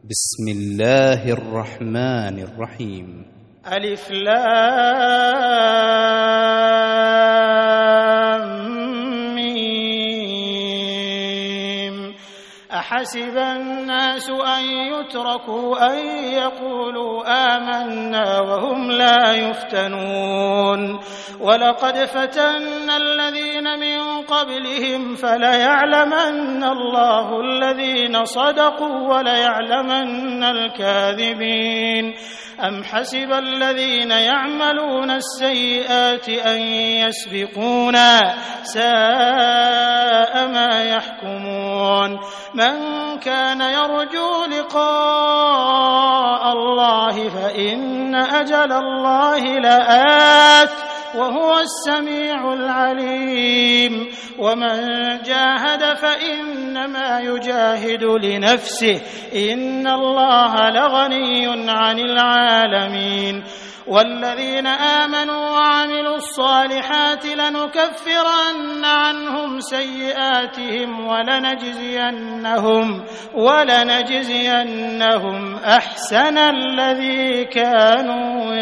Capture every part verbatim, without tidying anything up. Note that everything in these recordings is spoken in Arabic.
بسم الله الرحمن الرحيم. ألف لام ميم. أحسب الناس أن يتركوا أن يقولوا آمنا وهم لا يفتنون ولقد فتنا الذين من قبلهم فليعلمن الله الذين صدقوا وليعلمن الكاذبين. أم حسب الذين يعملون السيئات أن يسبقونا ساء ما يحكمون. من كان يرجو لقاء الله فإن أجل الله لآت وهو السميع العليم. ومن جاهد فإنما يجاهد لنفسه إن الله لغني عن العالمين. والذين آمنوا وعملوا الصالحات لنكفرن عنهم سيئاتهم ولنجزينهم ولنجزينهم أحسن الذي كانوا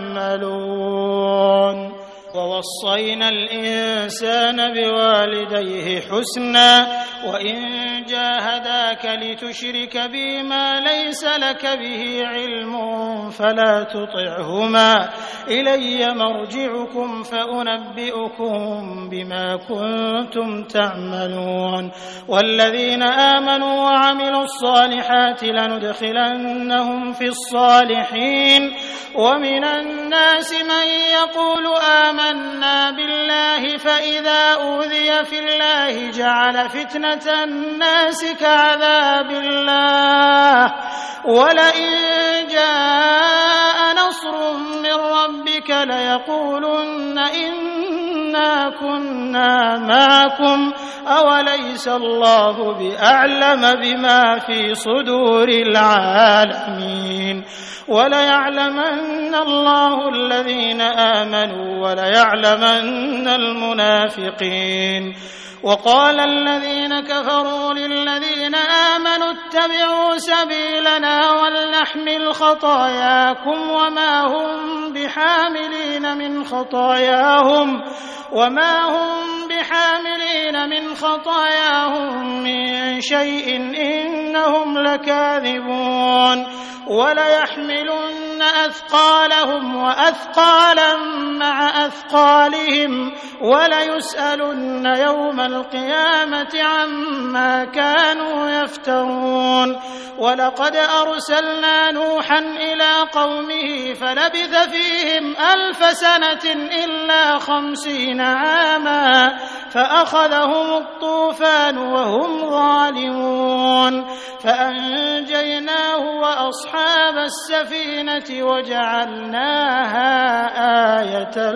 يعملون. ووصينا الإنسان بوالديه حسنا وإن جاهداك لتشرك بي ما ليس لك به علم فلا تطعهما إلي مرجعكم فأنبئكم بما كنتم تعملون. والذين آمنوا وعملوا الصالحات لندخلنهم في الصالحين. ومن الناس من يقول آمنا بالله فإذا أوذي في الله جعل فتنة الناس كعذاب الله ولئن جاء نصر من ربك ليقولن إنا كنا معكم أوليس الله بأعلم بما في صدور العالمين. وليعلمن الله الذين آمنوا وليعلمن المنافقين. وقال الذين كفروا للذين آمنوا اتبعوا سبيلنا ولنحمل خطاياكم وما هم بحاملين من خطاياهم وما هم بحاملين من خطاياهم من شيء إنهم لكاذبون. وليحملن أثقالهم وأثقالا مع أثقالهم وليسألن يوم القيامة عما كانوا يفترون. ولقد أرسلنا نوحا إلى قومه فلبث فيهم ألف سنة إلا خمسين عاما فأخذهم الطوفان وهم ظالمون فأنجيناه وأصحاب السفينة وجعلناها آية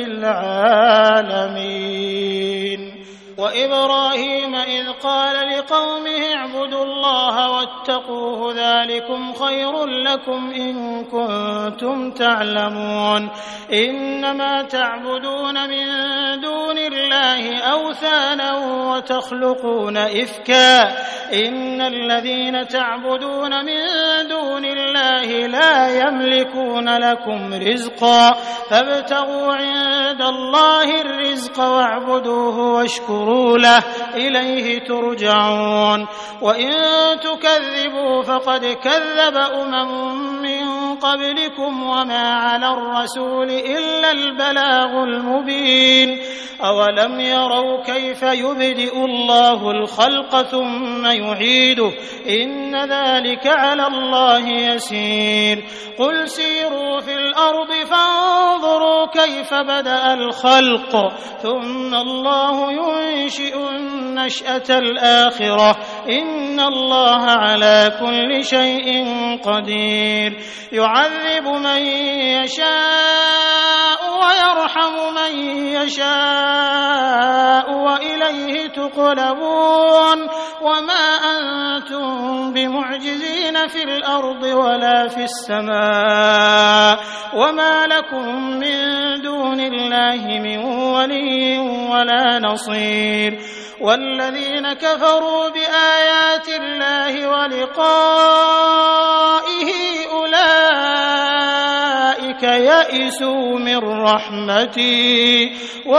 للعالمين. وإبراهيم إذ قال لقومه اعبدوا الله واتقوه ذلكم خير لكم إن كنتم تعلمون. إنما تعبدون من دون الله أوثانا وتخلقون إفكا إن الذين تعبدون من دون الله لا يملكون لكم رزقا فابتغوا عند الله الرزق واعبدوه واشكروا له إليه ترجعون. وإن تكذبوا فقد كذب أمم من قبلكم وما على الرسول إلا البلاغ المبين. أولم يروا كيف يبدئ الله الخلق ثم يعيده إن ذلك على الله يسير. قل سيروا في الأرض فانظروا كيف بدأ الخلق ثم الله ينشئ النشأة الآخرة إن الله على كل شيء قدير. يعذب من يشاء ويرحم من يشاء وإليه تقلبون. وما أنتم بمعجزين في الأرض ولا في السماء وما لكم من دون الله من ولي ولا نصير. والذين كفروا بآيات الله ولقائه أولئك يئسوا من رحمتي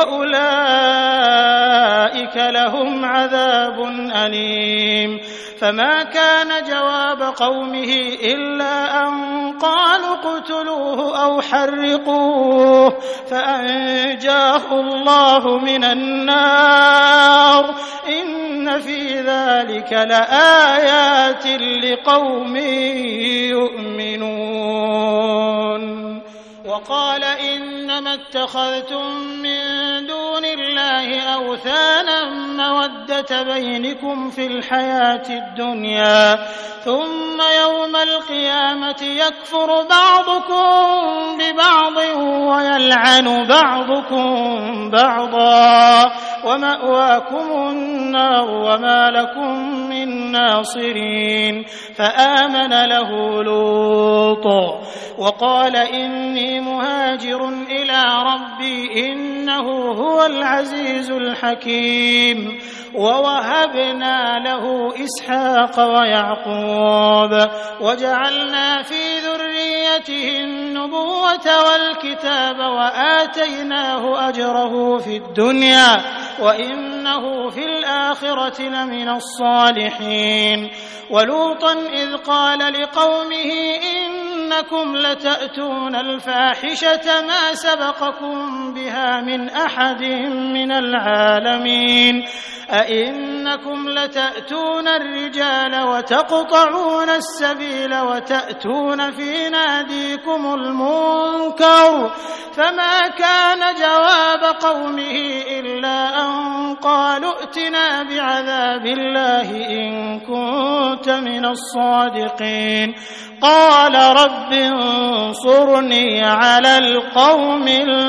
وأولئك لهم عذاب أليم. فما كان جواب قومه إلا أن قالوا اقتلوه أو حرقوه فأنجاه الله من النار إن في ذلك لآيات لقوم يؤمنون. وقال إنما اتخذتم من دون الله أوثانا مودة بينكم في الحياة الدنيا ثم يوم القيامة يكفر بعضكم ببعض ويلعن بعضكم بعضا ومأواكم النار وما لكم من ناصرين. فآمن له لوط وقال إني مهاجر إلى ربي إنه هو العزيز الحكيم. ووهبنا له إسحاق ويعقوب وجعلنا في ذريته النبوة والكتاب وآتيناه أجره في الدنيا وإنه في الآخرة لمن الصالحين. ولوطا إذ قال لقومه إنكم لتأتون الفاحشة ما سبقكم بها من أحد من العالمين أئنكم لتأتون الرجال وتقطعون السبيل وتأتون في ناديكم المنكر. فما كان جواب قومه إلا أن قالوا ائتنا بعذاب الله إن كنت من الصادقين. قال رب انصرني على القوم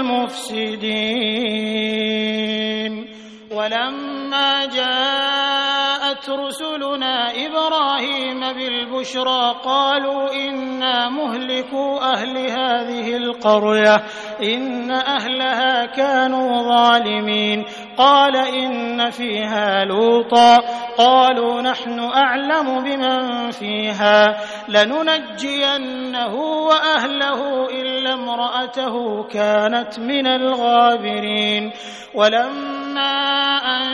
المفسدين. ولما جاءت رسلنا إبراهيم بالبشرى قالوا إنا مهلكو أهل هذه القرية إن أهلها كانوا ظالمين. قال إن فيها لوطا قالوا نحن أعلم بمن فيها لننجينه وأهله إلا امرأته كانت من الغابرين. ولما أن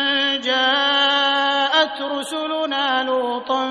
جاءت رسلنا لوطا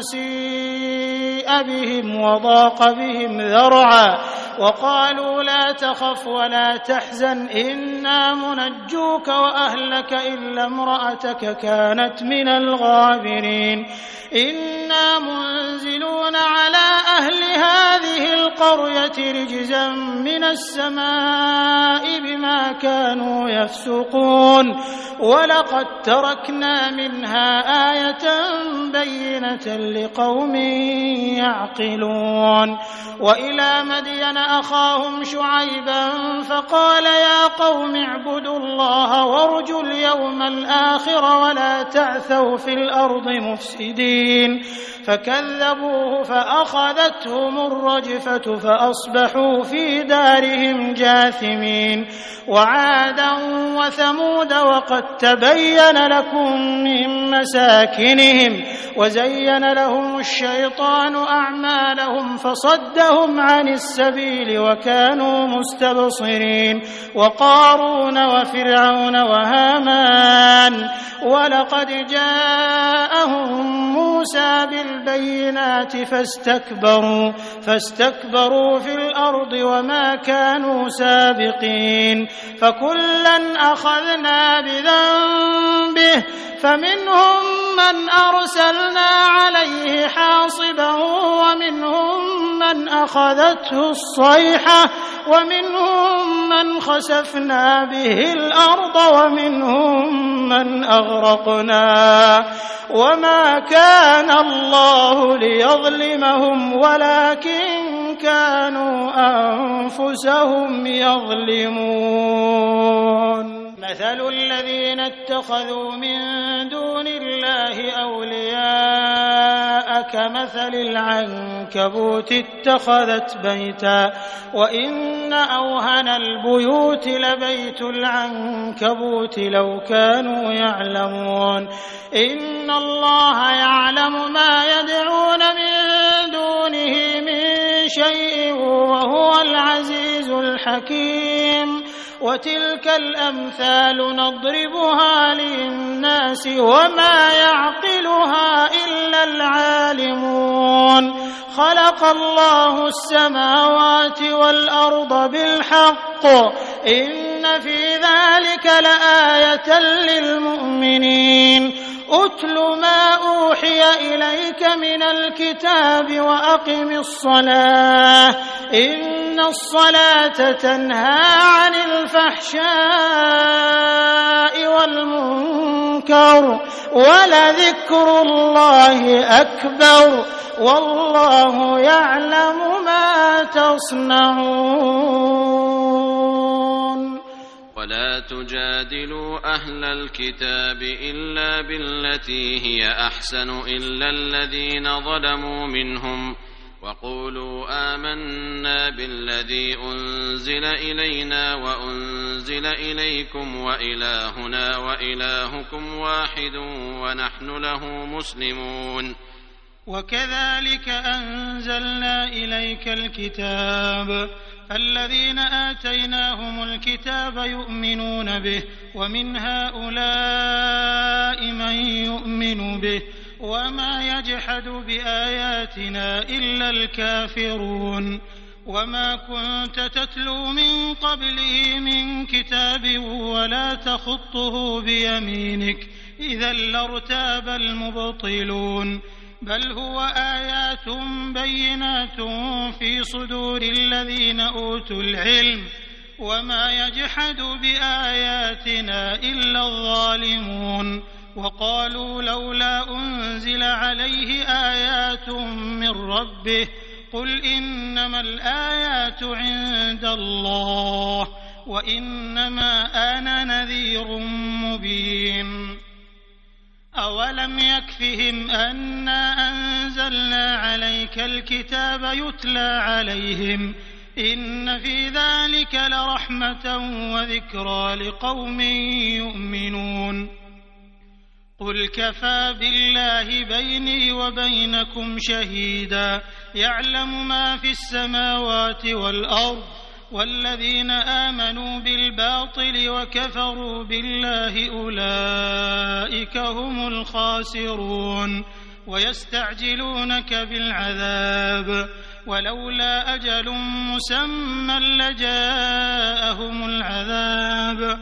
سيء بهم وضاق بهم ذرعا وقالوا لا تخف ولا تحزن إنا منجوك وأهلك إلا امرأتك كانت من الغابرين. إنا منزلون على أهل هذه القرية رجزا من السماء بما كانوا يفسقون. ولقد تركنا منها آية بينة لقوم يعقلون. وإلى مدين أخاهم شعيبا فقال يا قوم اعبدوا الله وارجوا اليوم الآخر ولا تعثوا في الأرض مفسدين. فكذبوه فأخذتهم الرجفة فأصبحوا في دارهم جاثمين. وعادا وثمود وقد تبين لكم من مساكنهم وزين لهم الشيطان أعمالهم فصدهم عن السبيل وكانوا مستبصرين. وقارون وفرعون وهامان ولقد جاءهم موسى بالبينات فاستكبروا فاستكبروا في الأرض وما كانوا سابقين. فكلا أخذنا بذنبه فمنهم من أرسلنا عليه حاصبا ومنهم من أخذته الصيحة ومنهم من خسفنا به الأرض ومنهم من أغرقنا. وما كان الله ليظلمهم ولكن كانوا أنفسهم يظلمون. مثل الذين اتخذوا من دون الله أولياء كمثل العنكبوت اتخذت بيتا وإن أوهن البيوت لبيت العنكبوت لو كانوا يعلمون. إن الله يعلم ما يدعون من دونه من شيء وهو العزيز حكيم وتلك الأمثال نضربها للناس وما يعقلها إلا العالمون خلق الله السماوات والأرض بالحق إن في ذلك لآية للمؤمنين أتل ما أوحي إليك من الكتاب وأقم الصلاة إن الصلاة تنهى عن الفحشاء والمنكر ولذكر الله أكبر والله يعلم ما تصنعون. ولا تجادلوا أهل الكتاب إلا بالتي هي أحسن إلا الذين ظلموا منهم وقولوا آمنا بالذي أنزل إلينا وأنزل إليكم وإلهنا وإلهكم واحد ونحن له مسلمون. وكذلك أنزلنا إليك الكتاب الذين آتيناهم الكتاب يؤمنون به ومن هؤلاء من يؤمن به وما يجحد بآياتنا إلا الكافرون. وما كنت تتلو من قبله من كتاب ولا تخطه بيمينك إذا لارتاب المبطلون بل هو آيات بينات في صدور الذين أوتوا العلم وما يجحد بآياتنا إلا الظالمون. وقالوا لولا أنزل عليه آيات من ربه قل إنما الآيات عند الله وإنما أنا نذير مبين. أولم يكفهم أنا أنزلنا عليك الكتاب يتلى عليهم إن في ذلك لرحمة وذكرى لقوم يؤمنون. قل كفى بالله بيني وبينكم شهيدا يعلم ما في السماوات والأرض والذين آمنوا بالباطل وكفروا بالله أولئك هم الخاسرون. ويستعجلونك بالعذاب ولولا أجل مسمى لجاءهم العذاب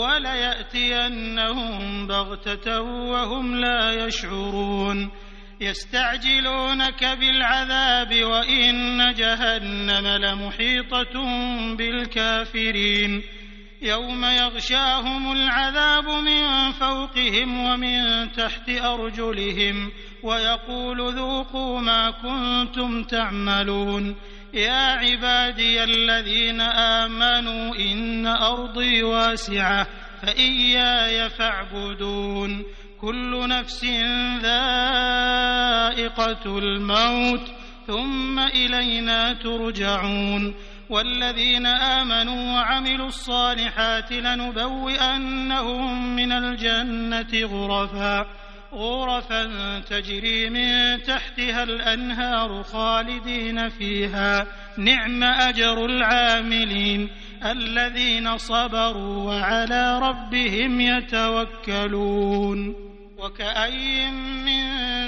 وليأتينهم بغتة وهم لا يشعرون. يستعجلونك بالعذاب وإن جهنم لمحيطة بالكافرين يوم يغشاهم العذاب من فوقهم ومن تحت أرجلهم ويقول ذوقوا ما كنتم تعملون. يا عبادي الذين آمنوا إن أرضي واسعة فإياي فاعبدون. كل نفس ذائقة الموت ثم إلينا ترجعون. والذين آمنوا وعملوا الصالحات لنبوئنهم من الجنة غرفا غرفا تجري من تحتها الأنهار خالدين فيها نعم أجر العاملين الذين صبروا وعلى ربهم يتوكلون. وكأي من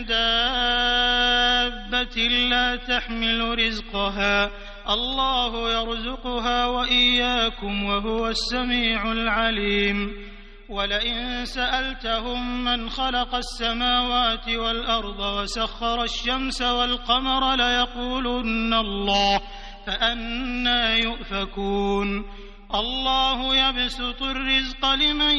دابة لا تحمل رزقها الله يرزقها وإياكم وهو السميع العليم. ولئن سألتهم من خلق السماوات والأرض وسخر الشمس والقمر ليقولن الله فأنى يؤفكون. الله يبسط الرزق لمن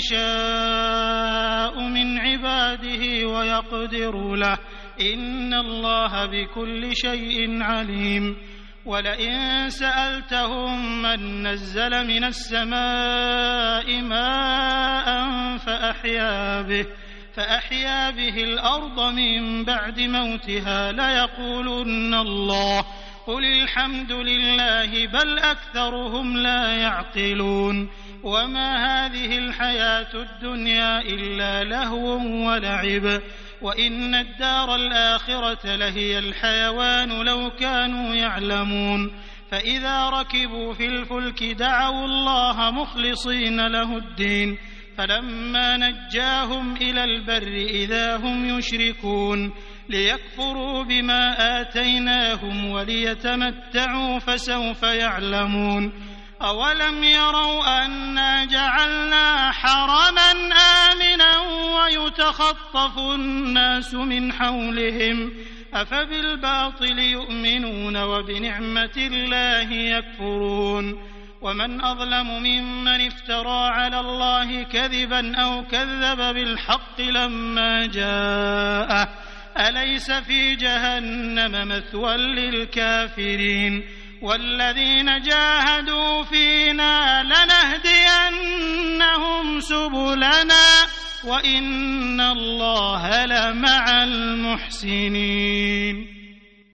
يشاء من عباده ويقدر له إن الله بكل شيء عليم. ولئن سألتهم من نزل من السماء ماء فأحيا به فأحيا به الأرض من بعد موتها ليقولن الله قل الحمد لله بل أكثرهم لا يعقلون. وما هذه الحياة الدنيا إلا لهو ولعب وإن الدار الآخرة لهي الحيوان لو كانوا يعلمون. فإذا ركبوا في الفلك دعوا الله مخلصين له الدين فلما نجاهم إلى البر إذا هم يشركون ليكفروا بما آتيناهم وليتمتعوا فسوف يعلمون أولم يروا أنا جعلنا حرما آمنا ويتخطف الناس من حولهم أفبالباطل يؤمنون وبنعمة الله يكفرون ومن أظلم ممن افترى على الله كذبا أو كذب بالحق لما جاءه أليس في جهنم مثوى للكافرين والذين جاهدوا فينا لنهدينهم سبلنا وإن الله لمع المحسنين.